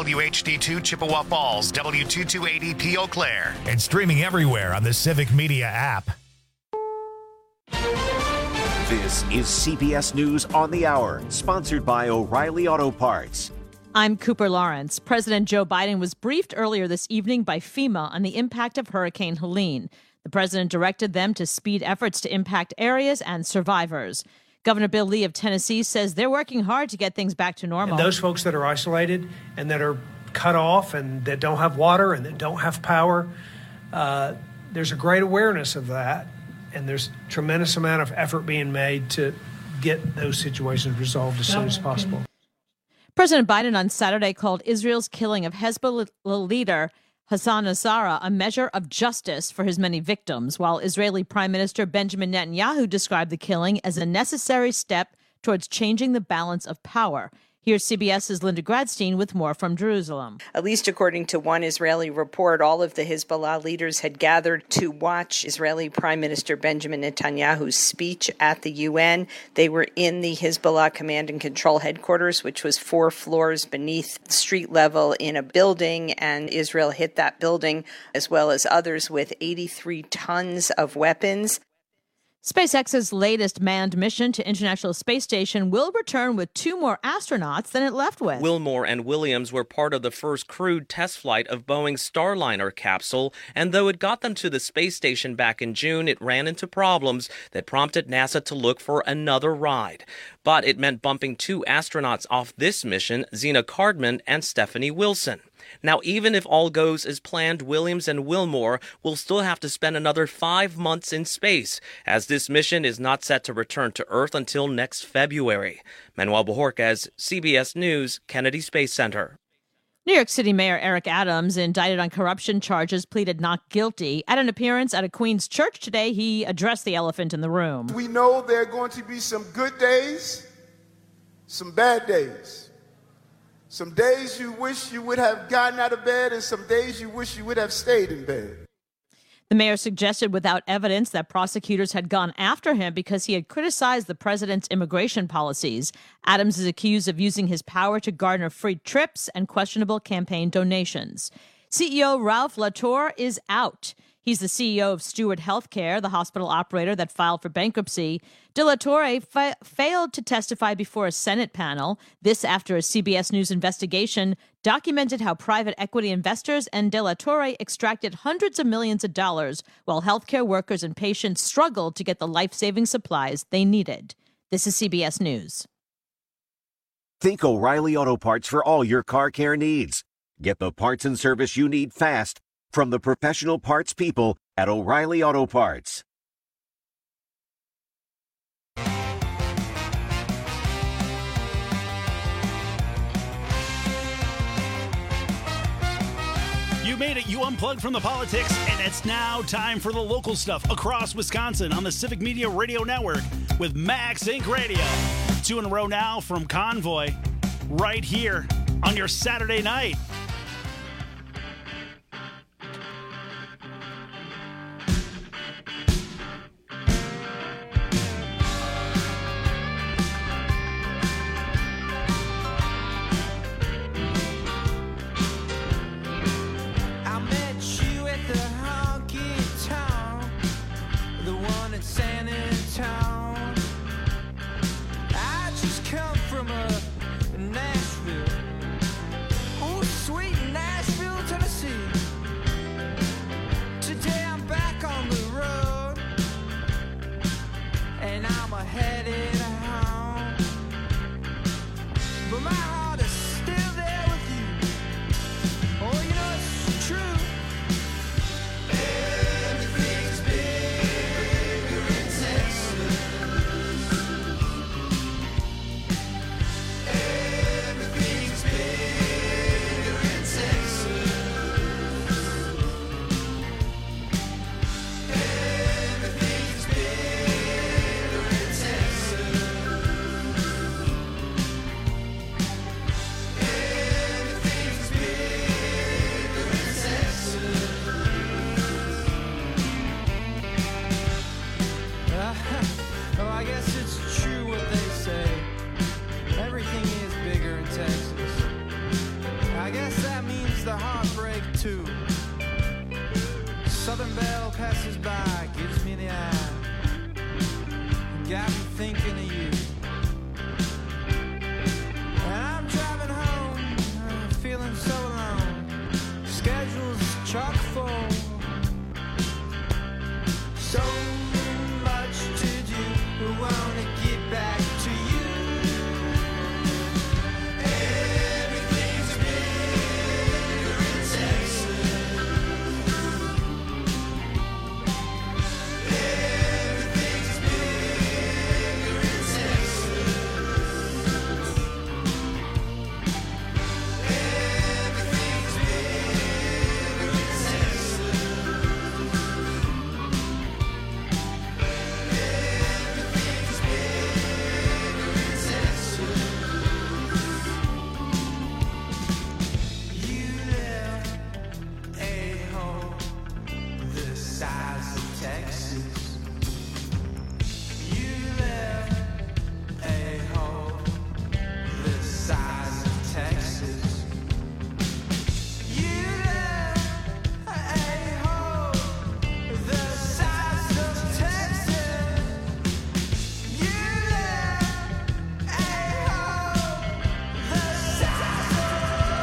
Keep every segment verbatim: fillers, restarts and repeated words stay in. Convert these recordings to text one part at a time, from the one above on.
W H D two Chippewa Falls, W two two eight zero P Eau Claire. And streaming everywhere on the Civic Media app. This is C B S News on the Hour, sponsored by O'Reilly Auto Parts. I'm Cooper Lawrence. President Joe Biden was briefed earlier this evening by FEMA on the impact of Hurricane Helene. The president directed them to speed efforts to impact areas and survivors. Governor Bill Lee of Tennessee says they're working hard to get things back to normal. And those folks that are isolated and that are cut off and that don't have water and that don't have power, uh, there's a great awareness of that. And there's a tremendous amount of effort being made to get those situations resolved as soon as possible. President Biden on Saturday called Israel's killing of Hezbollah leader Hassan Nasrallah a measure of justice for his many victims, while Israeli Prime Minister Benjamin Netanyahu described the killing as a necessary step towards changing the balance of power. Here's CBS's Linda Gradstein with more from Jerusalem. At least according to one Israeli report, all of the Hezbollah leaders had gathered to watch Israeli Prime Minister Benjamin Netanyahu's speech at the U N. They were in the Hezbollah Command and Control headquarters, which was four floors beneath street level in a building, and Israel hit that building as well as others with eighty-three tons of weapons. SpaceX's latest manned mission to International Space Station will return with two more astronauts than it left with. Wilmore and Williams were part of the first crewed test flight of Boeing's Starliner capsule, and though it got them to the space station back in June, it ran into problems that prompted NASA to look for another ride. But it meant bumping two astronauts off this mission, Zena Cardman and Stephanie Wilson. Now, even if all goes as planned, Williams and Wilmore will still have to spend another five months in space, as this mission is not set to return to Earth until next February. Manuel Bojorquez, C B S News, Kennedy Space Center. New York City Mayor Eric Adams, indicted on corruption charges, pleaded not guilty. At an appearance at a Queens church today, he addressed the elephant in the room. We know there are going to be some good days, some bad days. Some days you wish you would have gotten out of bed, and some days you wish you would have stayed in bed. The mayor suggested without evidence that prosecutors had gone after him because he had criticized the president's immigration policies. Adams is accused of using his power to garner free trips and questionable campaign donations. C E O Ralph Latour is out. He's the C E O of Steward Healthcare, the hospital operator that filed for bankruptcy. De La Torre fa- failed to testify before a Senate panel. This after a C B S News investigation documented how private equity investors and De La Torre extracted hundreds of millions of dollars while healthcare workers and patients struggled to get the life-saving supplies they needed. This is C B S News. Think O'Reilly Auto Parts for all your car care needs. Get the parts and service you need fast from the professional parts people at O'Reilly Auto Parts. You made it. You unplugged from the politics, and it's now time for the local stuff across Wisconsin on the Civic Media Radio Network with Max Incorporated. Radio. Two in a row now from Convoy, right here on your Saturday night. is the heartbreak too. Southern Belle passes by, gives me the eye. Got me thinking of you. And I'm driving home, uh, feeling so alone. Schedule's chock full. So much to do, I wanna get back to you. Everything's bigger in Texas. Everything's bigger in Texas. Everything's bigger in Texas. You left a hole the size of Texas. You left a hole the size of Texas. You left a hole the size of Texas. You left a hole the size of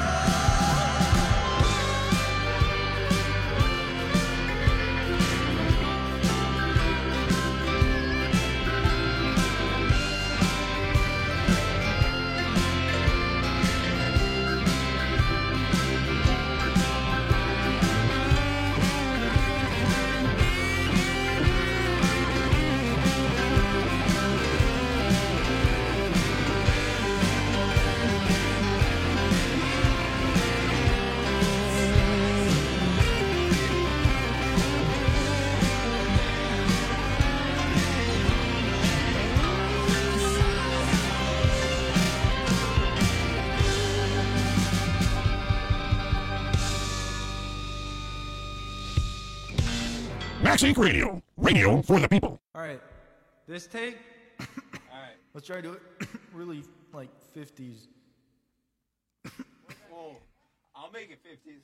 Max Inc Radio. Radio for the people. All right, this take. All right, let's try to do it really like fifties. Whoa, I'll make it fifties.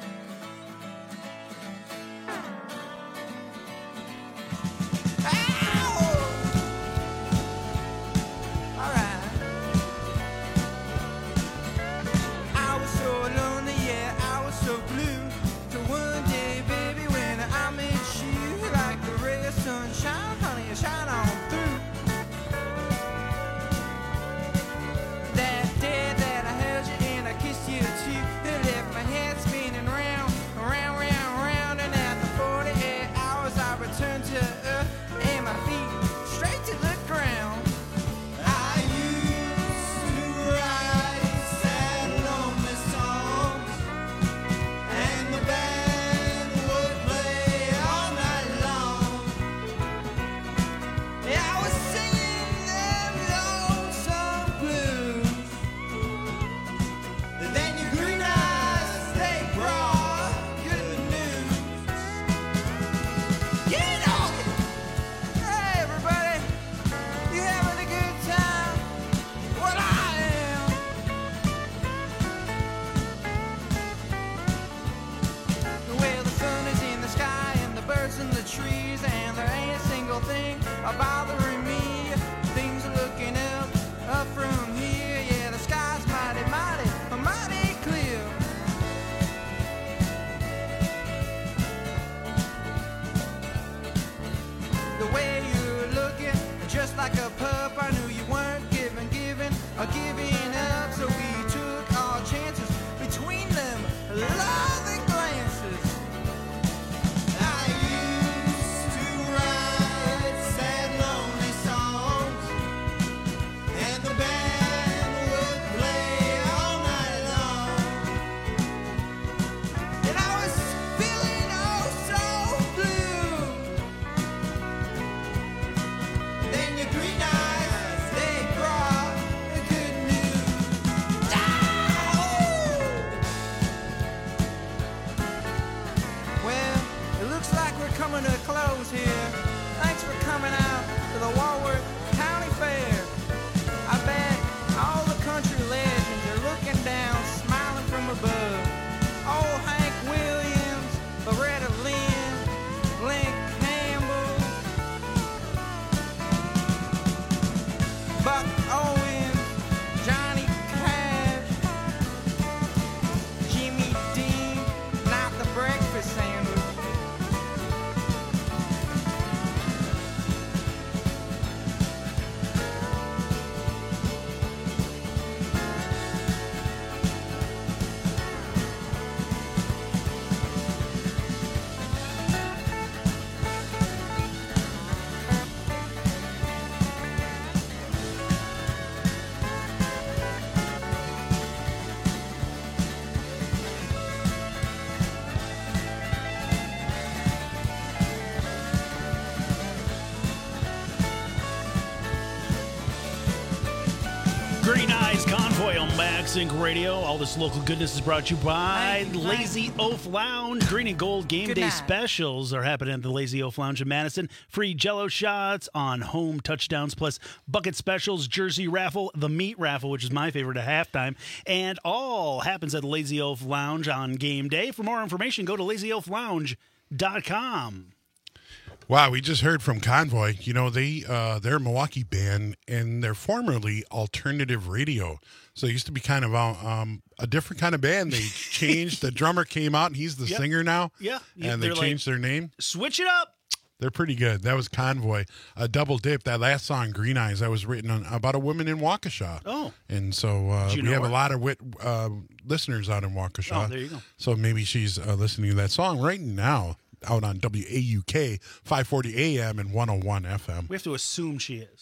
All right. I was so lonely, yeah, I was so blue. So one day, baby, when I met you, like the ray of sunshine, honey, you shine on through. That day that I held you and I kissed you too, it left my head spinning round, round, round, round. And after forty-eight hours, I returned to earth and my feet straight to the ground. I used to write sad, lonely songs, and the band would play all night long. Yeah, I was singing them lonesome blues. And then your green eyes, they brought good news. You know it. Hey, everybody, you having a good time? Well, I am. Well, the sun is in the sky and the birds in the trees, and there ain't a single thing bothering me. Things are looking up, up from here. Yeah, the sky's mighty, mighty, mighty clear. The way you're looking, just like a pup, I knew you weren't giving, giving, or giving up. So we took our chances between them loving glances. I used to write sad, lonely songs, and the band would play all night long. And I was feeling oh so blue. Then your green eyes, they brought the good news. Ah! Well, it looks like we're coming to a close here. Thanks for coming out to the Walworth County Fair. I bet all the country legends are looking down, smiling from above. Convoy on Max Inc Radio. All this local goodness is brought to you by Lazy Oaf Lounge. Green and Gold Game Good Day night. specials are happening at the Lazy Oaf Lounge in Madison. Free Jello shots on home touchdowns, plus bucket specials, jersey raffle, the meat raffle, which is my favorite at halftime, and all happens at the Lazy Oaf Lounge on game day. For more information, go to lazy oaf lounge dot com. Wow, we just heard from Convoy. You know, they, uh, they're a Milwaukee band, and they're formerly alternative radio. So it used to be kind of a, um, a different kind of band. They changed. The drummer came out, and he's the Yep. singer now. Yeah. And they They're changed like, their name. Switch it up. They're pretty good. That was Convoy. A double dip. That last song, Green Eyes, that was written on, about a woman in Waukesha. Oh. And so uh, Did you we know have her? a lot of wit, uh, listeners out in Waukesha. Oh, there you go. So maybe she's uh, listening to that song right now out on W A U K, five forty A M and one oh one F M. We have to assume she is.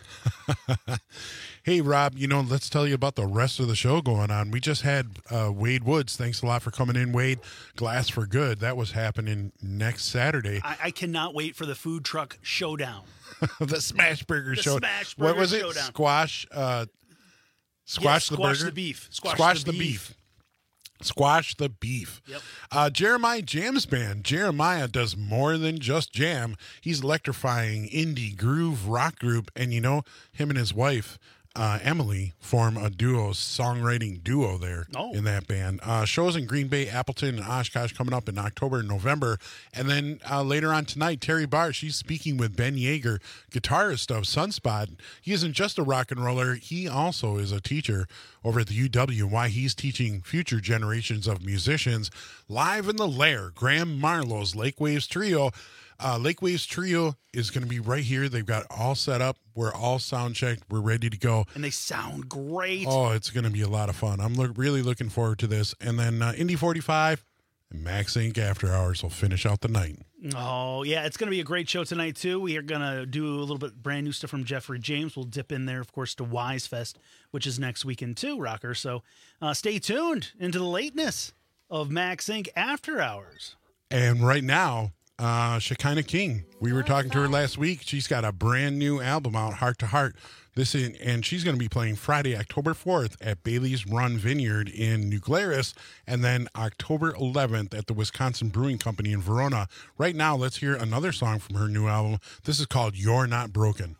Hey, Rob, you know, let's tell you about the rest of the show going on. We just had uh, Wade Woods. Thanks a lot for coming in, Wade. Glass for Good. That was happening next Saturday. I, I cannot wait for the food truck showdown. the Smash Burger The Show. Smash What Burger was it? Showdown. Squash, uh, squash Yeah, the squash burger? the beef. Squash the the beef. beef. Squash the beef. Yep. Uh, Jeremiah Jam's band. Jeremiah does more than just jam. He's electrifying indie groove rock group. And, you know, him and his wife, uh, Emily, form a duo, songwriting duo there Oh. in that band. Uh, shows in Green Bay, Appleton, and Oshkosh coming up in October and November. And then uh, later on tonight, Terry Barr, she's speaking with Ben Yeager, guitarist of Sunspot. He isn't just a rock and roller. He also is a teacher over at the U W, and why he's teaching future generations of musicians. Live in the Lair, Graham Marlowe's Lake Waves Trio. Uh, Lake Waves Trio is going to be right here. They've got all set up. We're all sound checked. We're ready to go. And they sound great. Oh, it's going to be a lot of fun. I'm look, really looking forward to this. And then uh, Indy forty-five and Max Inc After Hours will finish out the night. Oh, yeah, it's going to be a great show tonight, too. We are going to do a little bit brand new stuff from Jeffrey James. We'll dip in there, of course, to Wise Fest, which is next weekend, too, Rocker. So uh, stay tuned into the lateness of Max Inc After Hours. And right now, uh, Shekinah King. We were talking to her last week. She's got a brand new album out, Heart to Heart. This in, and she's going to be playing Friday, October fourth at Bailey's Run Vineyard in New Glarus, and then October eleventh at the Wisconsin Brewing Company in Verona. Right now, let's hear another song from her new album. This is called You're Not Broken.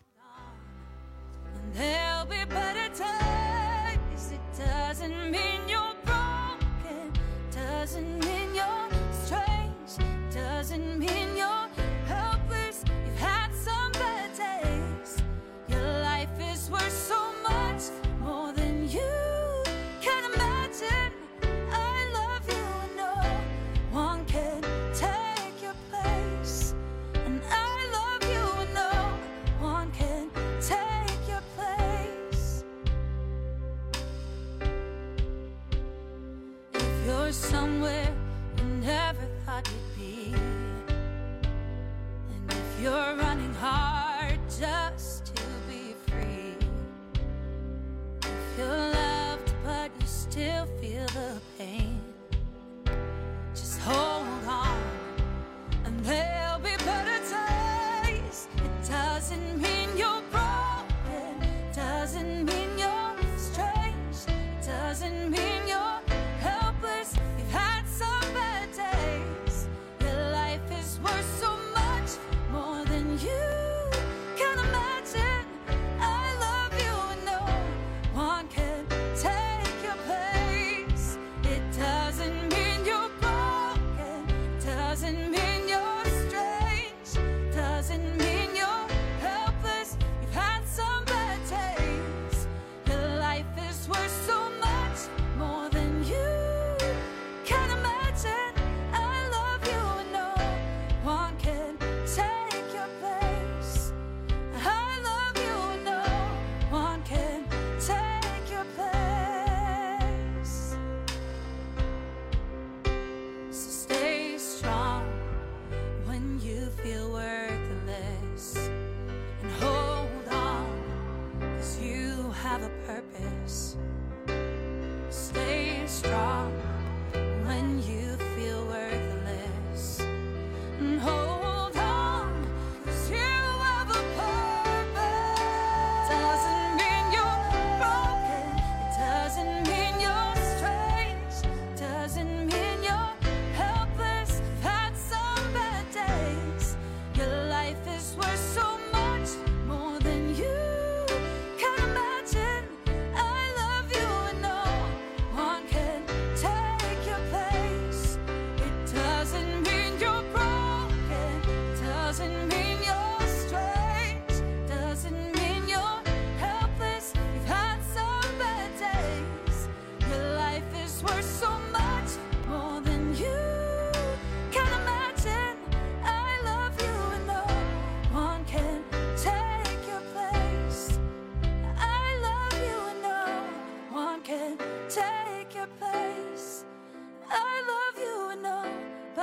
There'll be better times. It doesn't mean you're broken. Doesn't mean you're strange. Doesn't mean you're helpless. You've had some bad days. Your life is worth so much more than you can imagine. I love you and no one can take your place. And I love you and no one can take your place. If you're somewhere you never thought you'd be, and if you're running hard just to be free, if you're loved but you still feel the pain, just hold on and there'll be better days. It doesn't mean you're broken, doesn't mean you're strange, doesn't mean you're helpless. You've had some bad days. Your life is worth so much more than you can imagine.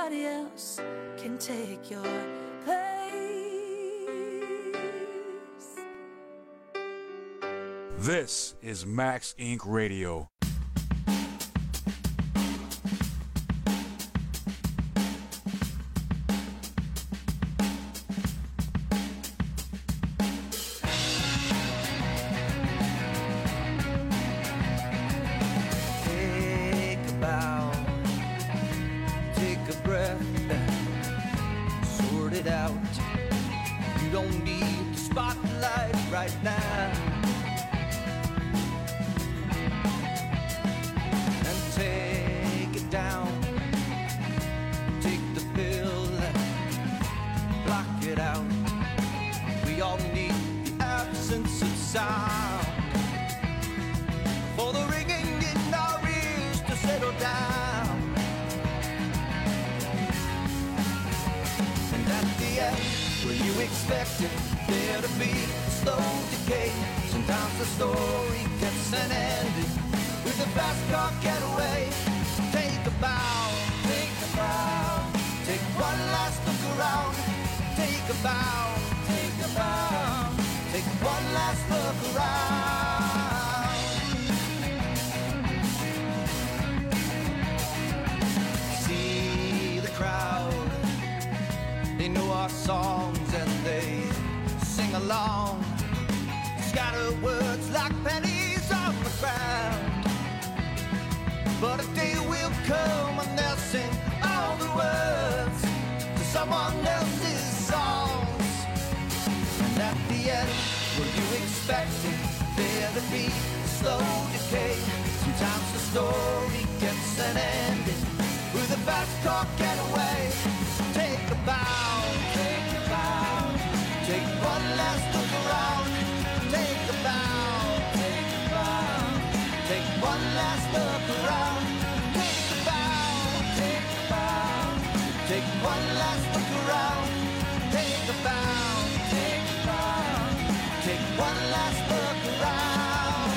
nobody else can take your place. This is Max Incorporated. Radio. Take a bow, take a breath, sort it out. You don't need the spotlight right now. And take it down, take the pill, block it out. We all need the absence of sound for the ringing in our ears to settle down. And at the end, where you expected there to be a slow decay, sometimes the story gets an ending with a fast car getaway. Take a bow, take a bow, take one last look around. Take a bow, take a bow, take one last look around. See the crowd, they know our songs and they sing along. Scatter words like pennies on the ground. But a day will come when they'll sing all the words to someone else's songs. And at the end, were you expecting there to be a slow decay? Sometimes the story gets an ending with a fast car getaway. Take a bow, take a bow, take one last look around. Take a bow, take a bow, take one last look around. Take a bow, take a bow, take one last look around. Take a bow, take a bow, take one last look around.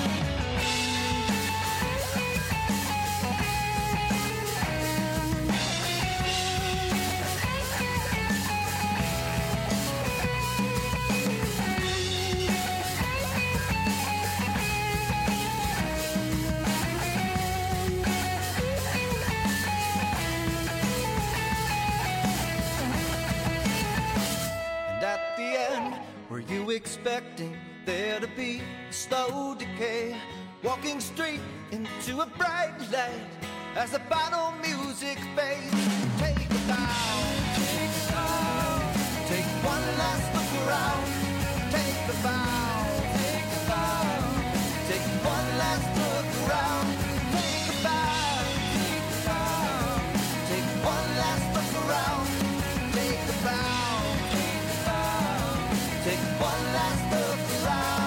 At the end, were you expecting there to be a slow decay? Walking straight into a bright light as the final music fades. Take a bow, take a bow, take one last look around. Take a bow, take a bow, take one last look around. Take a bow, take a bow, take one last look around. Take a bow, take one last look around.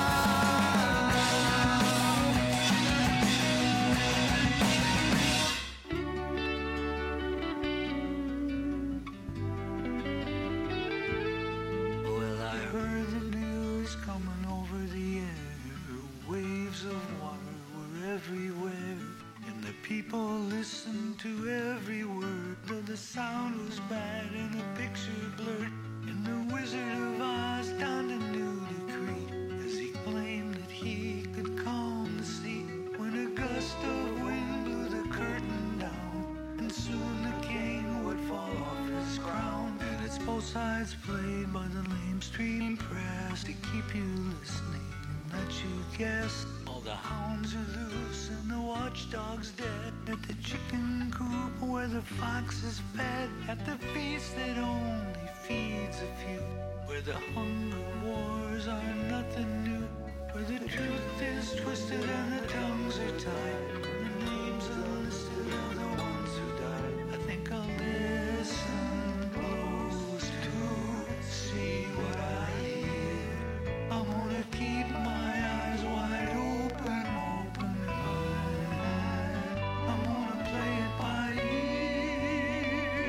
Well, I heard the news coming over the air. Waves of water were everywhere, and the people listened to every word. Though the sound was bad and the picture blurred, and the Wizard of Oz donned a new decree as he claimed that he could calm the sea. When a gust of wind blew the curtain down, and soon the king would fall off his crown. And it's both sides played by the lame street press to keep you listening and let you guess. All the hounds are loose and the watchdog's dead at the chicken coop where the fox is fed, at the feast that only feeds a few, where the hunger wars are nothing new, where the truth is twisted and the tongues are tied, and the names unlisted are the ones who died. I think I'll listen close to see what I hear. I'm gonna keep my eyes wide open, open wide. I'm gonna play it by ear.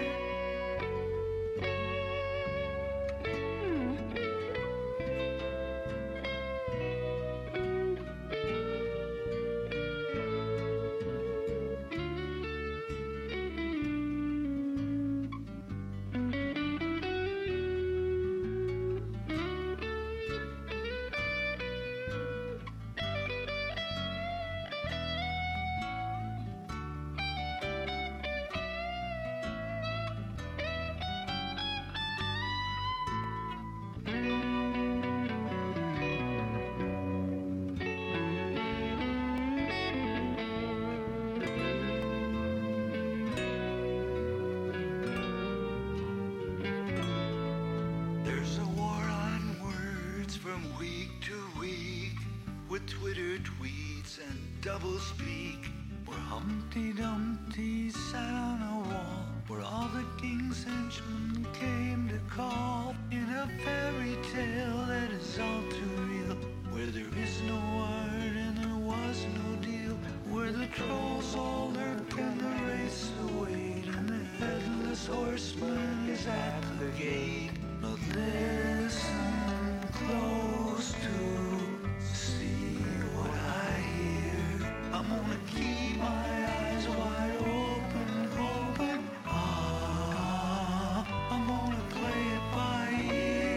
people speak. Where Humpty Dumpty sat on a wall, where all the kings and gentlemen came to call. In a fairy tale that is all too real, where there is no word and there was no deal, where the trolls all lurk and the race await, and the headless horseman is at the gate. But listen close to see what I hear. I'm gonna keep my eyes wide open, open. Ah, I'm gonna play it by ear.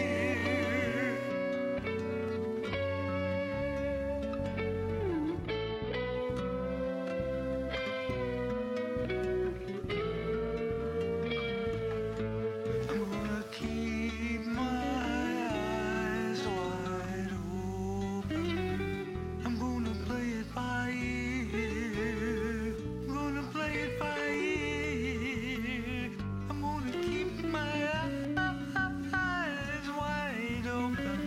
I'm gonna keep my eyes wide open. I'm gonna play it by ear. I'm gonna play it by ear. I'm gonna keep my eyes wide open.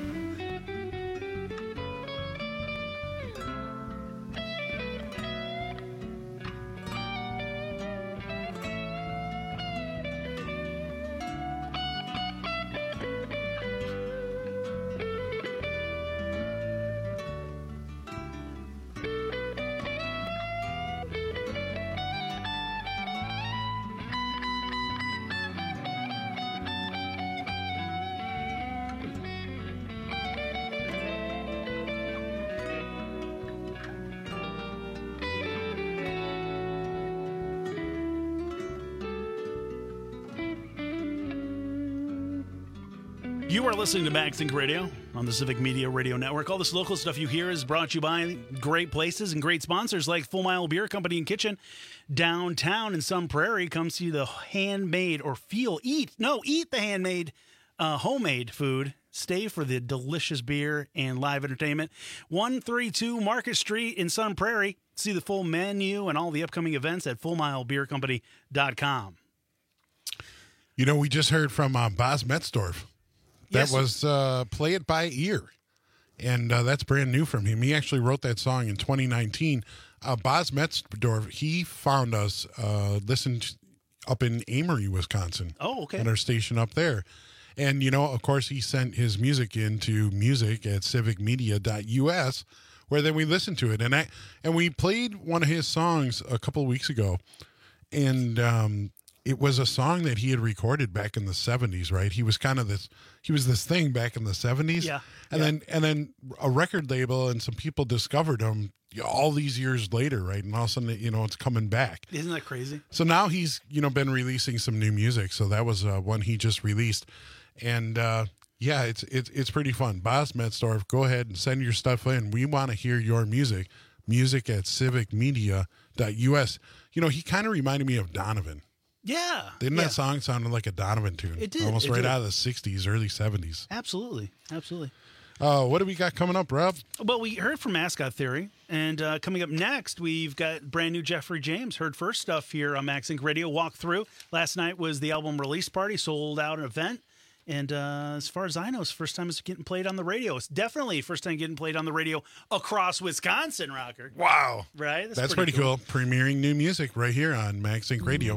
You are listening to Max Inc Radio on the Civic Media Radio Network. All this local stuff you hear is brought to you by great places and great sponsors like Full Mile Beer Company and Kitchen downtown in Sun Prairie. Come see the handmade or feel, eat, no, eat the handmade, uh, homemade food. Stay for the delicious beer and live entertainment. one thirty-two Market Street in Sun Prairie. See the full menu and all the upcoming events at full mile beer company dot com. You know, we just heard from uh, Boz Metzdorf. That Yes. was uh, Play It By Ear. And uh, that's brand new from him. He actually wrote that song in twenty nineteen. Uh, Boz Metzdorf, he found us, uh, listened up in Amory, Wisconsin. Oh, okay. At our station up there. And, you know, of course, he sent his music into music at civic media dot U S, where then we listened to it. And I and we played one of his songs a couple of weeks ago. And um, it was a song that he had recorded back in the seventies, right? He was kind of this, he was this thing back in the seventies. Yeah. And yeah. then and then a record label and some people discovered him all these years later, right? And all of a sudden, you know, it's coming back. Isn't that crazy? So now he's, you know, been releasing some new music. So that was uh, one he just released. And uh, yeah, it's it's it's pretty fun. Boz Metzdorf, go ahead and send your stuff in. We want to hear your music. Music at civic media dot U S. You know, he kind of reminded me of Donovan. Yeah. Didn't yeah. that song sound like a Donovan tune? It did. Almost it right did. out of the sixties, early seventies. Absolutely. Absolutely. Uh, what do we got coming up, Rob? Well, we heard from Mascot Theory, and uh, coming up next, we've got brand new Jeffrey James. Heard first stuff here on Max Inc Radio. Walk through. Last night was the album release party, sold out an event. And uh, as far as I know, it's the first time it's getting played on the radio. It's definitely the first time getting played on the radio across Wisconsin, Rocker. Wow. Right? That's, That's pretty, pretty cool. cool. Premiering new music right here on Max Inc Radio.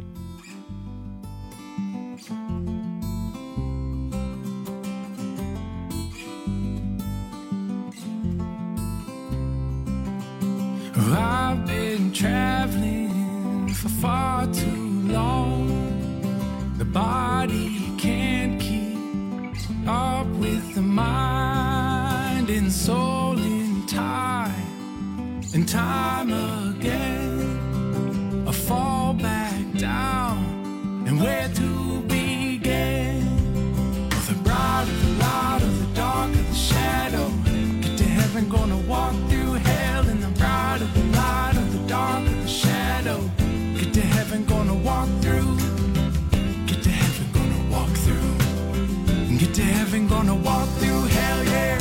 I've been traveling for far too long. The body can't keep up with the mind and soul in time and time again. I fall back down, and where to begin? Well, the bright of the light of the dark of the shadow. Get to heaven, gonna walk through hell in the bright of the light of the dark of the shadow. Get to heaven, gonna walk through. Get to heaven, gonna walk through. Get to heaven, gonna walk through hell, yeah.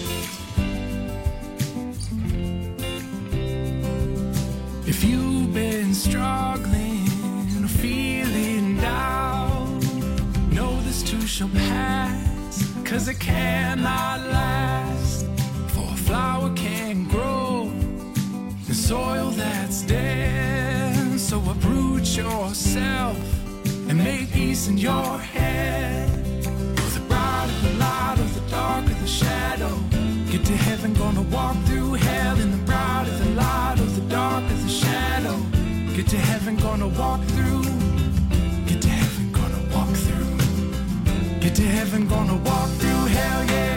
If you've been struggling or feeling down, know this too shall pass, cause it cannot last. For a flower can grow, and soil that's dead. So uproot yourself and make peace in your head. For the bright of the light, of the dark of the shadow. Get to heaven, gonna walk through hell. In the bright of the light, of the dark of the shadow. Get to heaven, gonna walk through. Get to heaven, gonna walk through. Get to heaven, gonna walk through hell, yeah.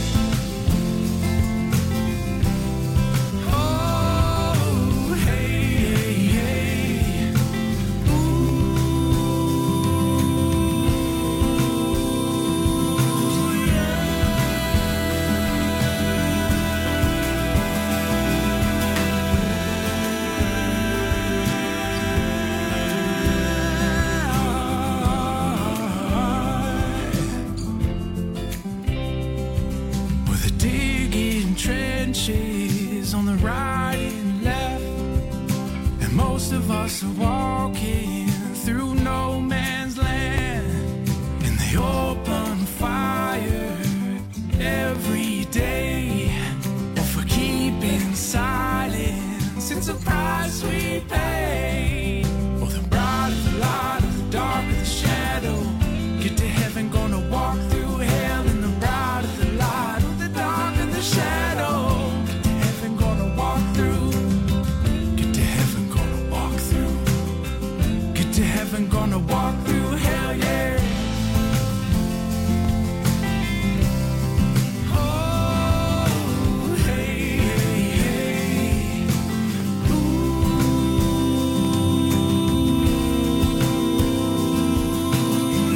On the right and left, and most of us are walking through no man's land, and they open fire every day. But for keeping silence, it's a price we pay. Oh, the bright of the light, of the dark of the shadow. Get to heaven, gonna walk through hell. In the bright of the light, of the dark of the shadow. Heaven, gonna walk through hell, yeah. Oh, hey, hey, hey. Ooh,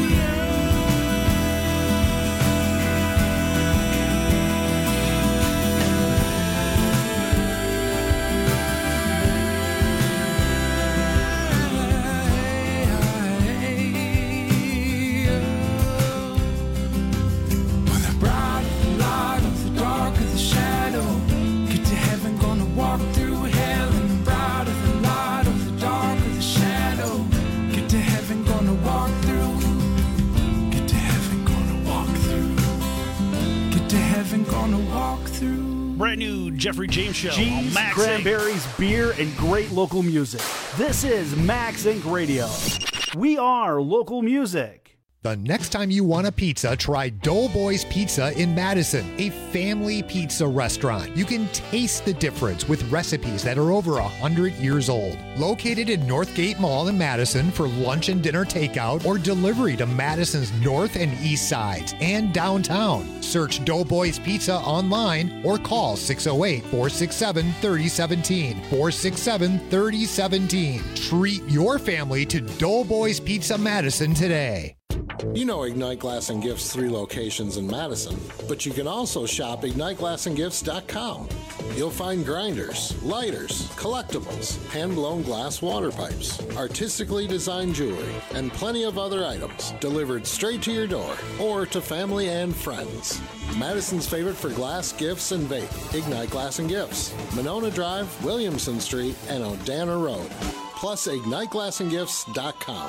Brand new Jeffrey James Show. Cheese, on Max cranberries, beer, and great local music. This is Max Inc Radio. We are local music. The next time you want a pizza, try Doughboys Pizza in Madison, a family pizza restaurant. You can taste the difference with recipes that are over one hundred years old. Located in Northgate Mall in Madison for lunch and dinner takeout or delivery to Madison's north and east sides and downtown. Search Doughboys Pizza online or call six oh eight, four six seven, three oh one seven, four six seven, three oh one seven. Treat your family to Doughboys Pizza Madison today. You know Ignite Glass and Gifts' three locations in Madison, but you can also shop ignite glass and gifts dot com. You'll find grinders, lighters, collectibles, hand-blown glass water pipes, artistically designed jewelry, and plenty of other items delivered straight to your door or to family and friends. Madison's favorite for glass, gifts, and vape, Ignite Glass and Gifts, Monona Drive, Williamson Street, and Odana Road. Plus ignite glass and gifts dot com.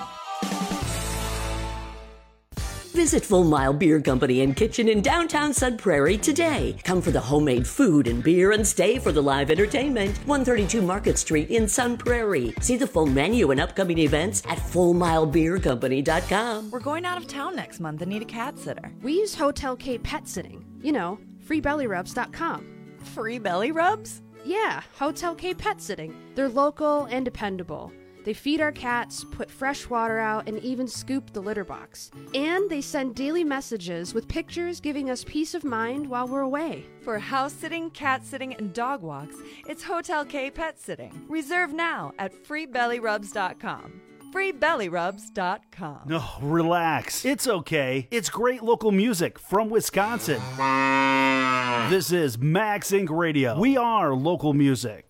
Visit Full Mile Beer Company and Kitchen in downtown Sun Prairie today. Come for the homemade food and beer and stay for the live entertainment. one thirty-two Market Street in Sun Prairie. See the full menu and upcoming events at full mile beer company dot com. We're going out of town next month and need a cat sitter. We use Hotel K Pet Sitting. You know, free belly rubs dot com. Free belly rubs? Yeah, Hotel K Pet Sitting. They're local and dependable. They feed our cats, put fresh water out, and even scoop the litter box. And they send daily messages with pictures giving us peace of mind while we're away. For house sitting, cat sitting, and dog walks, it's Hotel K Pet Sitting. Reserve now at free belly rubs dot com. free belly rubs dot com. No, relax. It's okay. It's great local music from Wisconsin. This is Max Inc Radio. We are local music.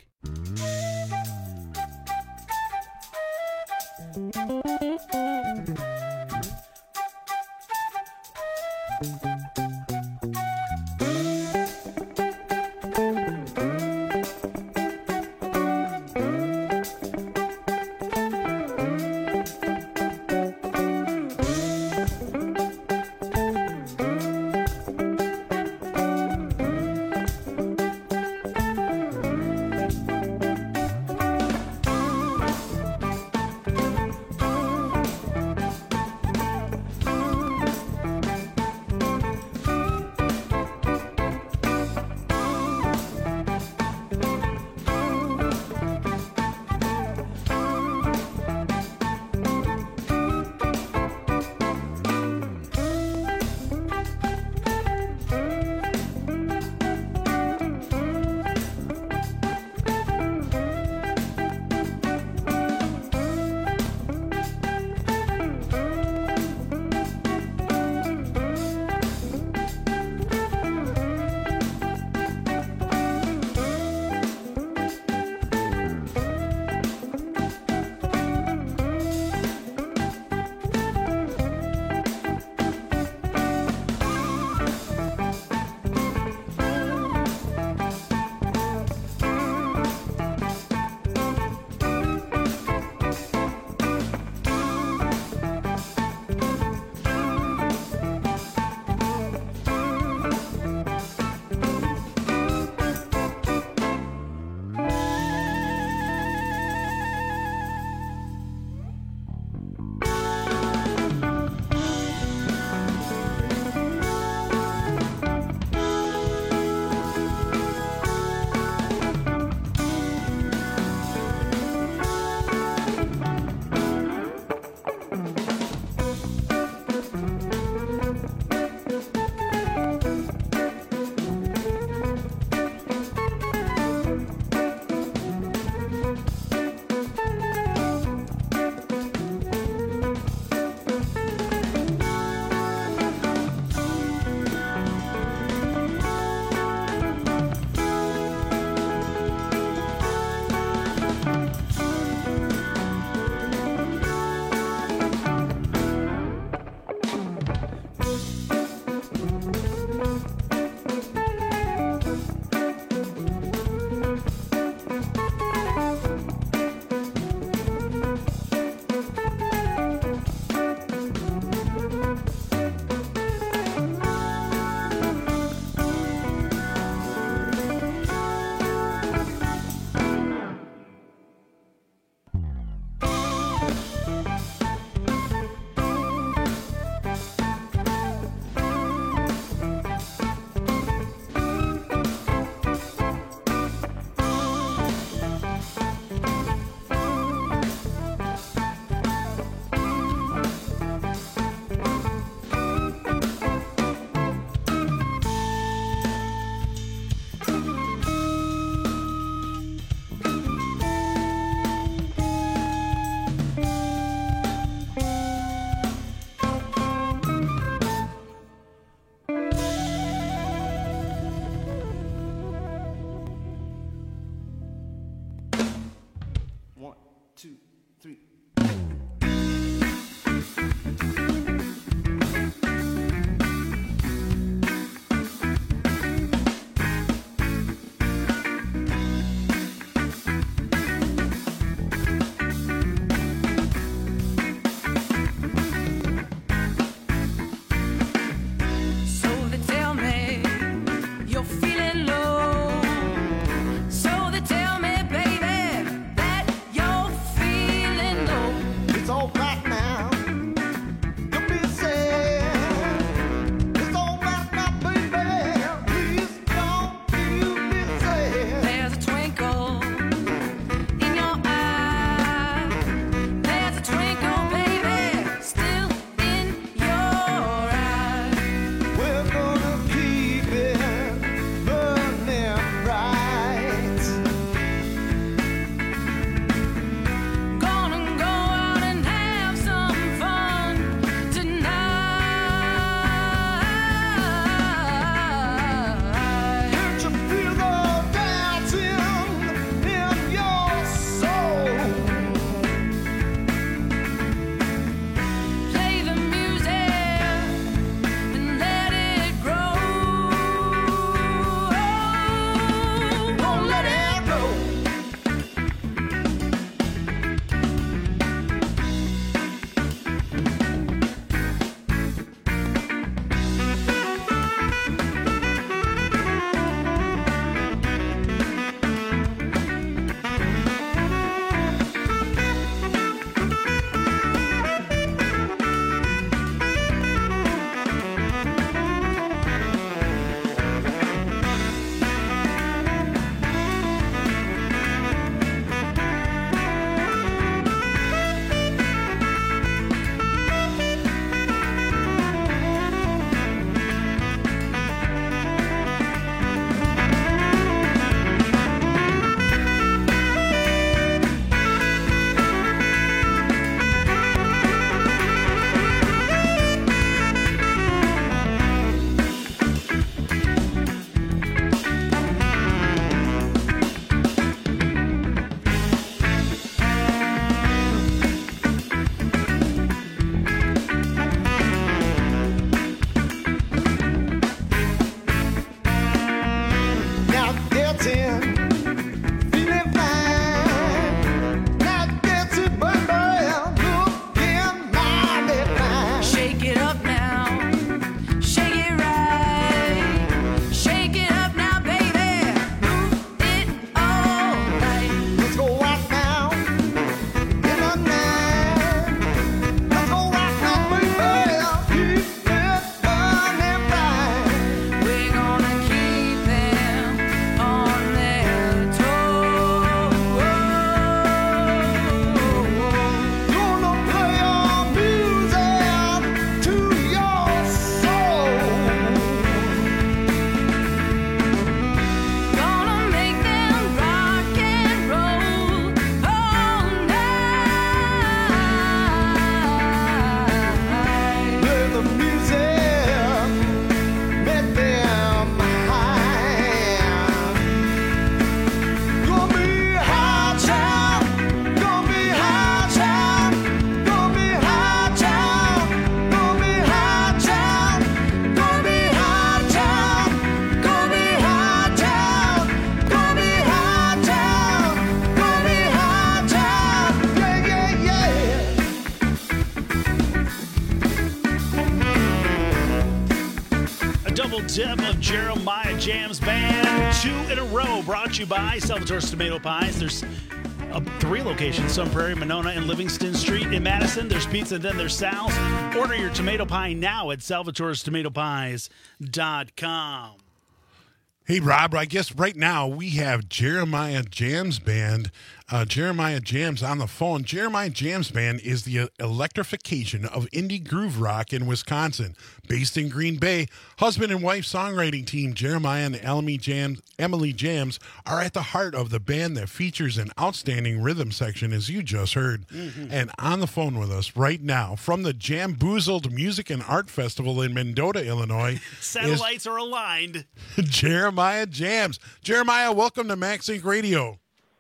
tip of Jeremiah Jams Band. Two in a row brought to you by Salvatore's Tomato Pies. There's uh, three locations, Sun Prairie, Monona, and Livingston Street in Madison. There's pizza, then there's Sal's. Order your tomato pie now at salvatores tomato pies dot com. Hey, Rob, I guess right now we have Jeremiah Jams Band. Uh, Jeremiah Jams on the phone. Jeremiah Jams Band is the electrification of indie groove rock in Wisconsin. Based in Green Bay, husband and wife songwriting team Jeremiah and Emily Jams, Emily Jams are at the heart of the band that features an outstanding rhythm section, as you just heard. Mm-hmm. And on the phone with us right now from the Jamboozled Music and Art Festival in Mendota, Illinois. Satellites are aligned. Jeremiah Jams. Jeremiah, welcome to Max Inc Radio.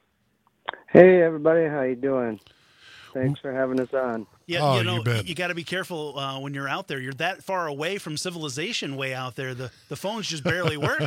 Hey, everybody. How you doing? Thanks for having us on. Yeah, Oh, you know, you bet. you got to be careful uh, when you're out there. You're that far away from civilization way out there. The the phones just barely work.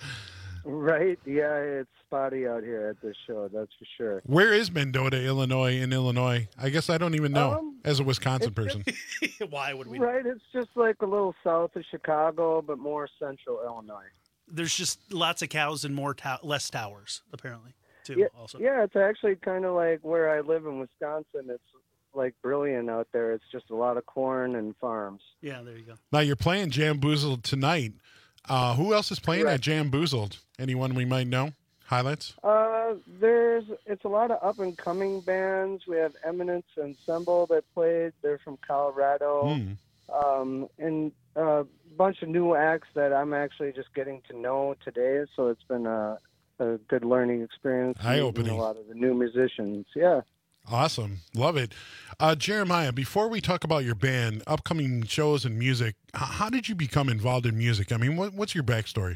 Right? Yeah, it's spotty out here at this show, that's for sure. Where is Mendota, Illinois, in Illinois? I guess I don't even know Um, as a Wisconsin person. Why would we? Right, it's just like a little south of Chicago, but more central Illinois. There's just lots of cows and more to- less towers, apparently, too. Yeah, also, yeah, it's actually kind of like where I live in Wisconsin. It's like brilliant out there. It's just a lot of corn and farms. yeah. There you go. Now, you're playing Jamboozled tonight. Uh, who else is playing Correct. at Jamboozled? Anyone we might know? Highlights? Uh, there's it's a lot of up and coming bands. We have Eminence Ensemble that played. They're from Colorado, Hmm. um, and a bunch of new acts that I'm actually just getting to know today. So it's been a, a good learning experience. meeting Eye-opening. A lot of the new musicians. Yeah. Awesome. Love it. Uh, Jeremiah, before we talk about your band, upcoming shows and music, h- how did you become involved in music? I mean, what, what's your backstory?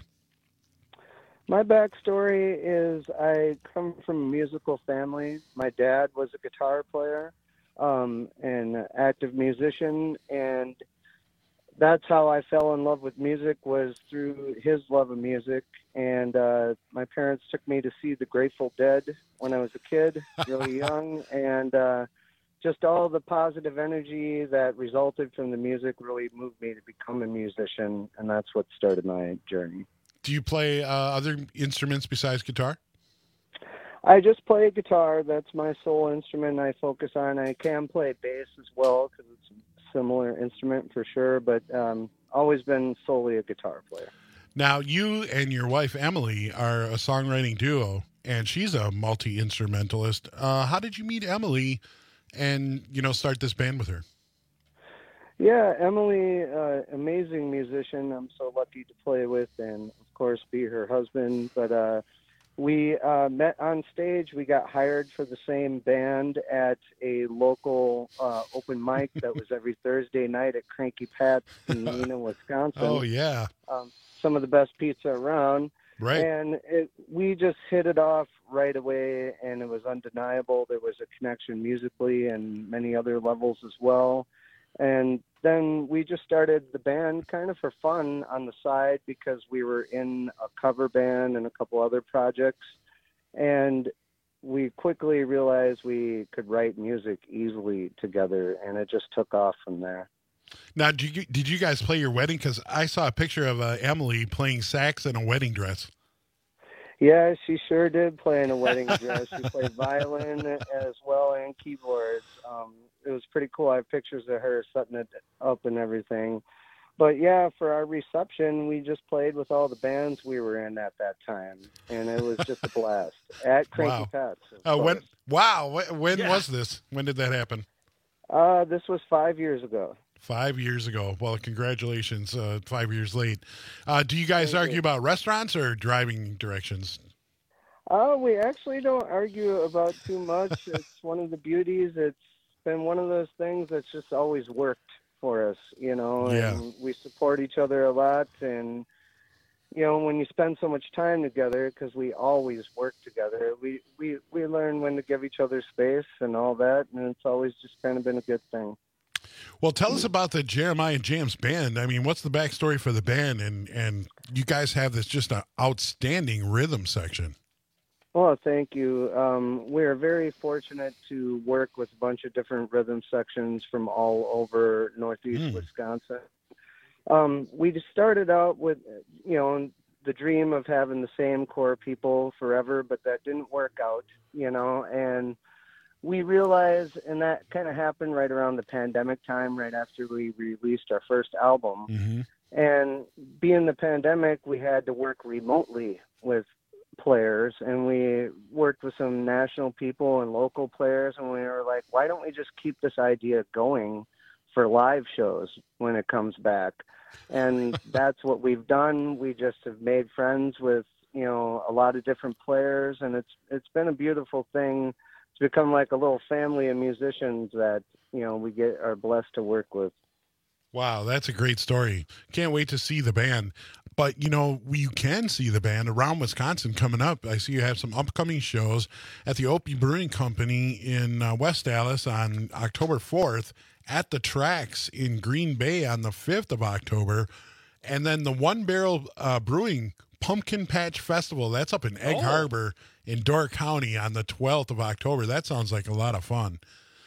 My backstory is I come from a musical family. My dad was a guitar player um, and an active musician, and that's how I fell in love with music, was through his love of music. And uh, my parents took me to see the Grateful Dead when I was a kid, really young, and uh, just all the positive energy that resulted from the music really moved me to become a musician, and that's what started my journey. Do you play uh, other instruments besides guitar? I just play guitar. That's my sole instrument I focus on. I can play bass as well because it's a similar instrument for sure, but um, always been solely a guitar player. Now, you and your wife, Emily, are a songwriting duo, and she's a multi-instrumentalist. Uh, how did you meet Emily and, you know, start this band with her? Yeah, Emily, uh, amazing musician. I'm so lucky to play with and, of course, be her husband. But uh, we uh, met on stage. We got hired for the same band at a local uh, open mic that was every Thursday night at Cranky Pat's in Neenah, Wisconsin. Oh, yeah. Um, some of the best pizza around. Right. And it, we just hit it off right away, and it was undeniable. There was a connection musically and many other levels as well. And then we just started the band kind of for fun on the side because we were in a cover band and a couple other projects. And we quickly realized we could write music easily together, and it just took off from there. Now, did you, did you guys play your wedding? Because I saw a picture of uh, Emily playing sax in a wedding dress. Yeah, she sure did play in a wedding dress. She played violin as well and keyboards. Um, it was pretty cool. I have pictures of her setting it up and everything. But yeah, for our reception, we just played with all the bands we were in at that time, and it was just a blast at Cranky Wow. Pat's. of Uh, when, course. wow. Wh- When Yeah. was this? When did that happen? Uh, this was five years ago. Five years ago. Well, congratulations. Uh, five years late. Uh, do you guys Thank argue you. about restaurants or driving directions? Uh, we actually don't argue about too much. It's one of the beauties. It's been one of those things that's just always worked for us, you know, Yeah. and we support each other a lot. And, you know, when you spend so much time together, because we always work together, we, we, we learn when to give each other space and all that. And it's always just kind of been a good thing. Well, tell us about the Jeremiah Jams band. I mean, what's the backstory for the band? And, and you guys have this just an outstanding rhythm section. Well, thank you. Um, we're very fortunate to work with a bunch of different rhythm sections from all over Northeast Mm. Wisconsin. Um, we just started out with, you know, the dream of having the same core people forever, but that didn't work out, you know, and we realized, and that kind of happened right around the pandemic time, right after we released our first album. Mm-hmm. And being the pandemic, we had to work remotely with players, and we worked with some national people and local players, and we were like, why don't we just keep this idea going for live shows when it comes back? And that's what we've done. We just have made friends with, you know, a lot of different players, and it's it's been a beautiful thing. It's become like a little family of musicians that, you know, we get are blessed to work with. Wow, that's a great story. Can't wait to see the band. But, you know, you can see the band around Wisconsin coming up. I see you have some upcoming shows at the Opie Brewing Company in uh, West Dallas on October fourth, at the Tracks in Green Bay on the fifth of October, and then the One Barrel uh, Brewing Pumpkin Patch Festival. That's up in Egg Oh. Harbor in Door County on the twelfth of October. That sounds like a lot of fun.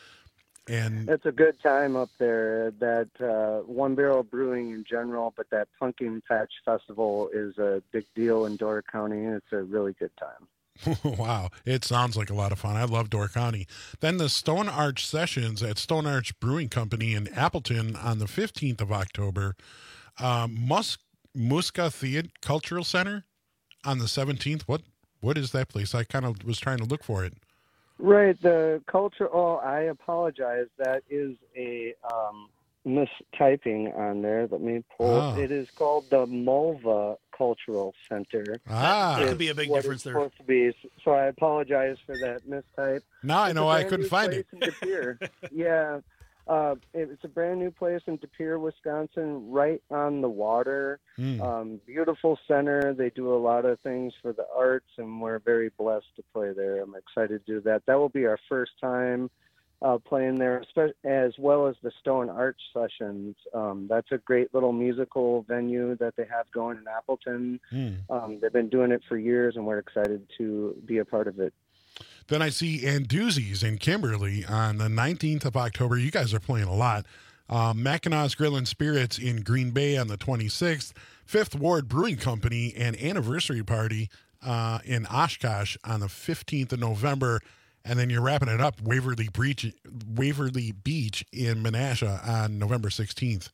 And It's a good time up there. That uh, One Barrel Brewing in general, but that Pumpkin Patch Festival is a big deal in Door County. It's a really good time. wow, it sounds like a lot of fun. I love Door County. Then the Stone Arch Sessions at Stone Arch Brewing Company in Appleton on the fifteenth of October. Um, Mus- Muska Theater Cultural Center on the seventeenth. What What is that place? I kind of was trying to look for it. Right, the culture. Oh, I apologize. That is a um, mistyping on there. Let me pull. Oh. It is called the Mulva Cultural Center. Ah. That is could be a big what difference it's there. Supposed to be. So I apologize for that mistype. Now I It's know a why I brand couldn't new find place it. in De Pere. yeah, uh, it's a brand new place in De Pere, Wisconsin, right on the water. Mm. Um, beautiful center. They do a lot of things for the arts, and we're very blessed to play there. I'm excited to do that. That will be our first time uh, playing there, espe- as well as the Stone Arch Sessions. Um, that's a great little musical venue that they have going in Appleton. Mm. Um, they've been doing it for years, and we're excited to be a part of it. Then I see Anduzzi's in Kimberly on the nineteenth of October. You guys are playing a lot. Um, Mackinac Grill and Spirits in Green Bay on the twenty-sixth. Fifth Ward Brewing Company and Anniversary Party uh, in Oshkosh on the fifteenth of November. And then you're wrapping it up, Waverly Beach, Waverly Beach in Menasha on November sixteenth.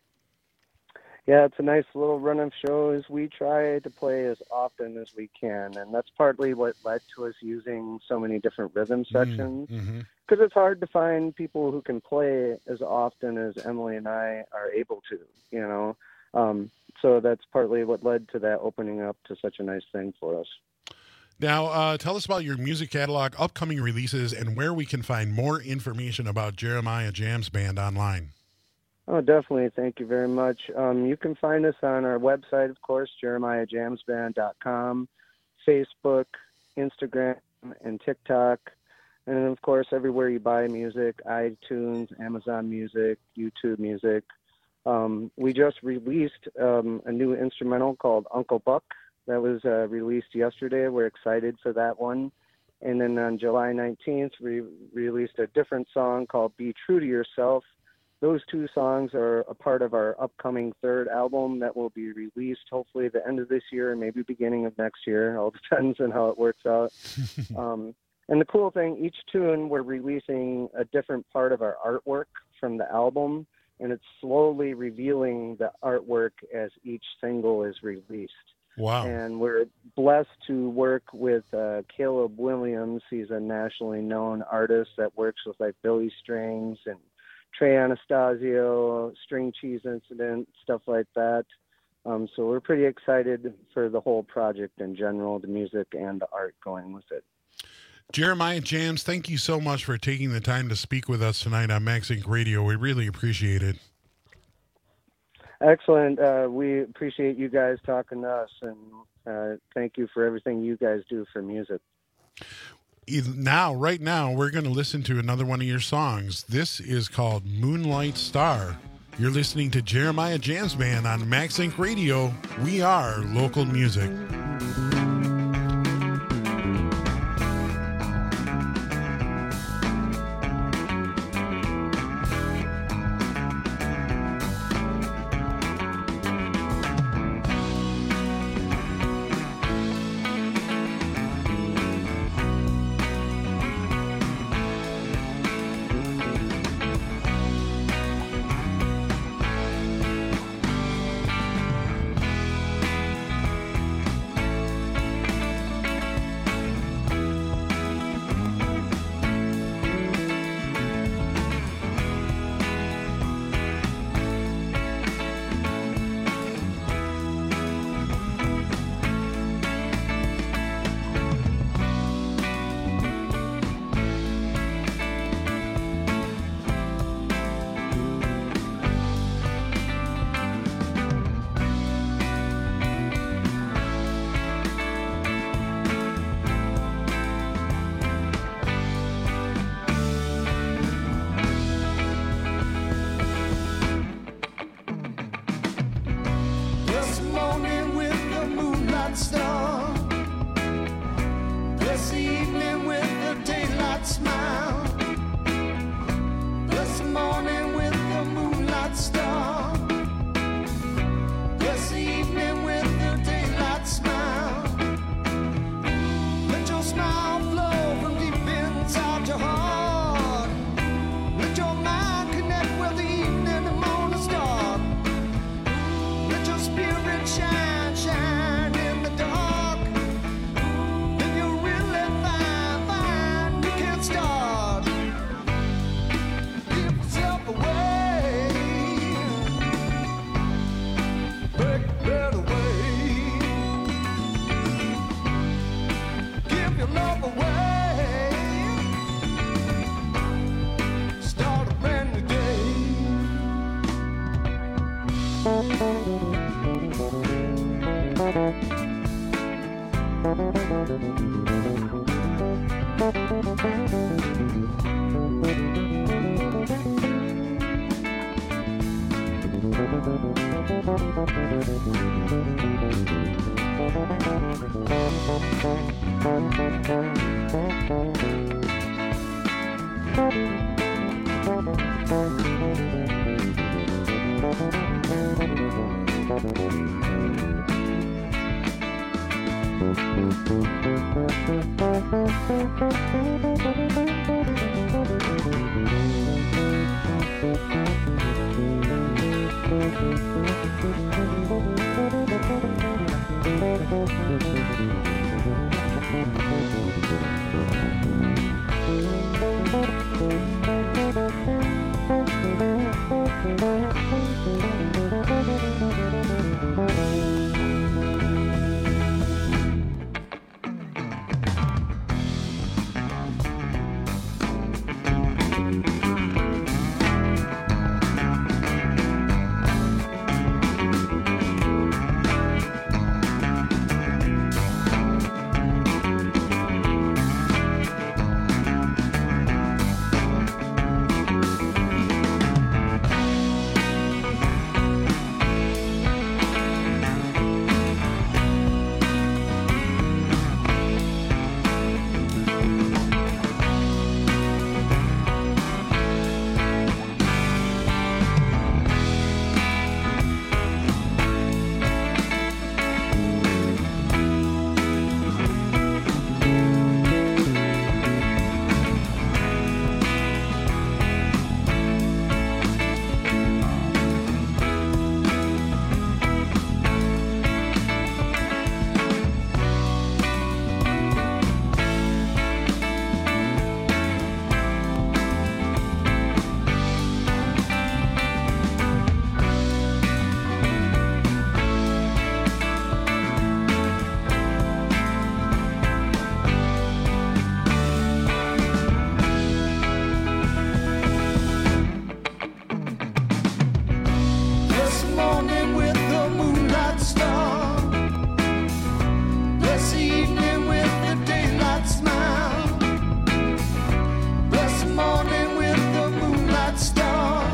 Yeah, it's a nice little run of shows. We try to play as often as we can, and that's partly what led to us using so many different rhythm sections. Mm-hmm. Because it's hard to find people who can play as often as Emily and I are able to, you know. Um, so that's partly what led to that opening up to such a nice thing for us. Now, uh, tell us about your music catalog, upcoming releases, and where we can find more information about Jeremiah Jams Band online. Oh, definitely. Thank you very much. Um, you can find us on our website, of course, jeremiah jams band dot com, Facebook, Instagram, and TikTok. And, of course, everywhere you buy music, iTunes, Amazon Music, YouTube Music. Um, we just released um, a new instrumental called Uncle Buck. That was uh, released yesterday. We're excited for that one. And then on July nineteenth, we released a different song called Be True to Yourself. Those two songs are a part of our upcoming third album that will be released hopefully at the end of this year, maybe beginning of next year. All depends on how it works out. um, and the cool thing, each tune, we're releasing a different part of our artwork from the album, and it's slowly revealing the artwork as each single is released. Wow. And we're blessed to work with uh, Caleb Williams. He's a nationally known artist that works with like Billy Strings and Trey Anastasio, String Cheese Incident, stuff like that. Um, so we're pretty excited for the whole project in general, the music and the art going with it. Jeremiah Jams, thank you so much for taking the time to speak with us tonight on Max Inc Radio. We really appreciate it. Excellent. Uh, we appreciate you guys talking to us, and uh, thank you for everything you guys do for music. Now, right now, we're going to listen to another one of your songs. This is called Moonlight Star. You're listening to Jeremiah Jams Band on Max Inc Radio. We are local music. moonlight star. Bless the evening with the daylight smile. Bless the morning with the moonlight star. Bless the evening with the daylight smile. Let your smile flow from deep inside your heart. Let your mind connect with the evening, the morning star. Let your spirit shine, shine in the dark. If you really find, find you can't start. Give yourself away. Break bread away. Give your love away. Start a brand new day. This morning with the moonlight star. Bless the evening with the daylight smile. Bless the morning with the moonlight star.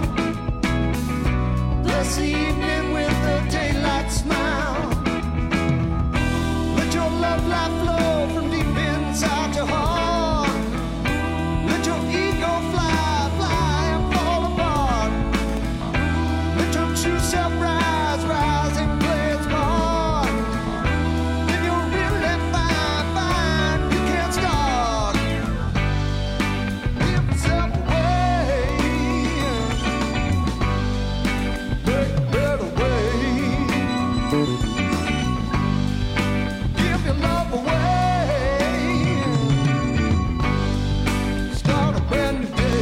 Bless the evening with the daylight smile. Let your love light flow from deep inside your heart. Let your ego fly, fly and fall apart. Let your true self rise, rise and play its part. If you really find, find you can't start. Give yourself away. Break bread away. Give your love away. Start a brand new day.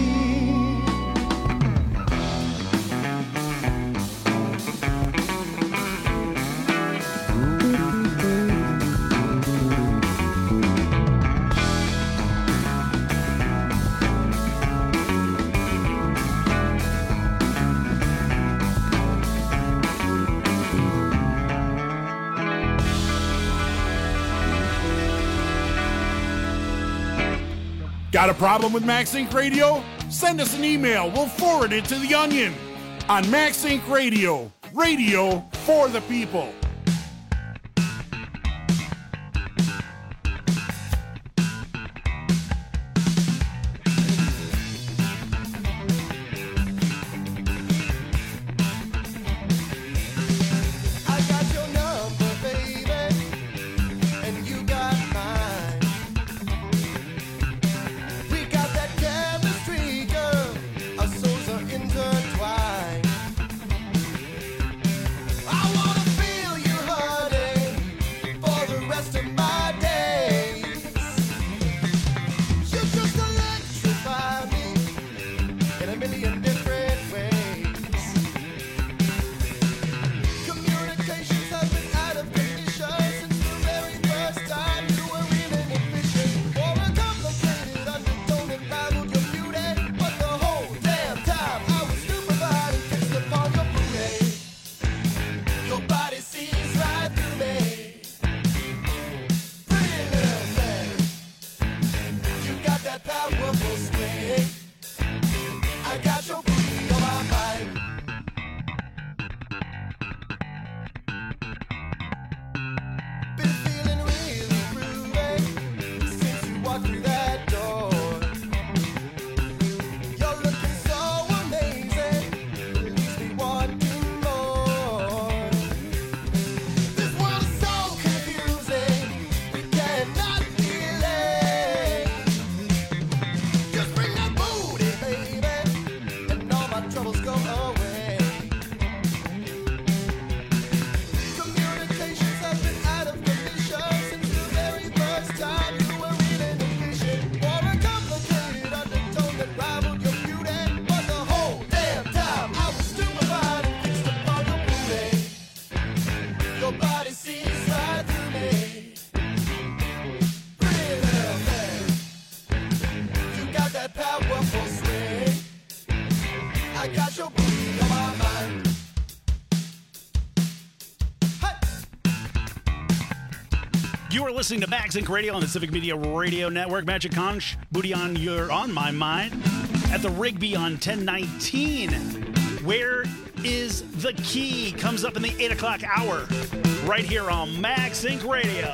Got a problem with Max Inc Radio? Send us an email. We'll forward it to The Onion on Max Inc Radio. Radio for the people. You're my man. You are listening to Max Inc Radio on the Civic Media Radio Network. Magic Conch, Booty on Your On My Mind at the Rigby on ten nineteen. Where is the Key? Comes up in the eight o'clock hour right here on Max Inc Radio.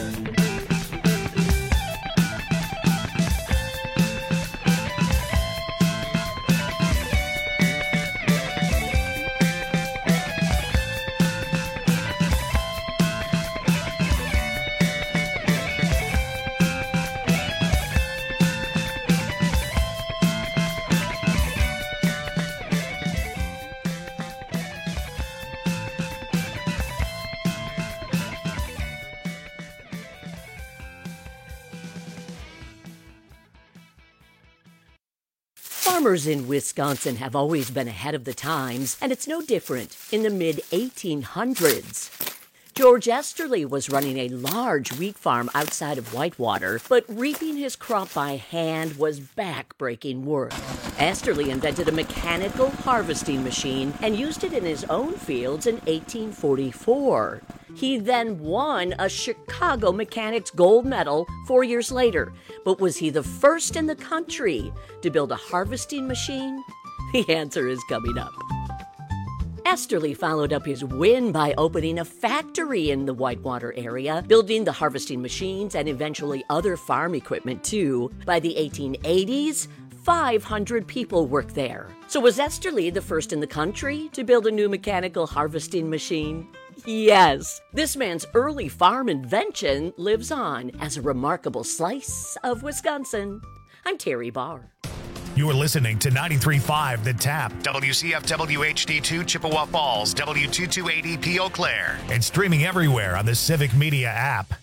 Farmers in Wisconsin have always been ahead of the times, and it's no different in the mid eighteen hundreds. George Esterly was running a large wheat farm outside of Whitewater, but reaping his crop by hand was back-breaking work. Esterly invented a mechanical harvesting machine and used it in his own fields in eighteen forty-four. He then won a Chicago Mechanics Gold Medal four years later. But was he the first in the country to build a harvesting machine? The answer is coming up. Esterly followed up his win by opening a factory in the Whitewater area, building the harvesting machines and eventually other farm equipment too. By the eighteen eighties, five hundred people worked there. So was Esterly the first in the country to build a new mechanical harvesting machine? Yes, this man's early farm invention lives on as a remarkable slice of Wisconsin. I'm Terry Barr. You are listening to ninety-three point five The Tap, W C F W H D two Chippewa Falls, W two two eight zero P Eau Claire, and streaming everywhere on the Civic Media app.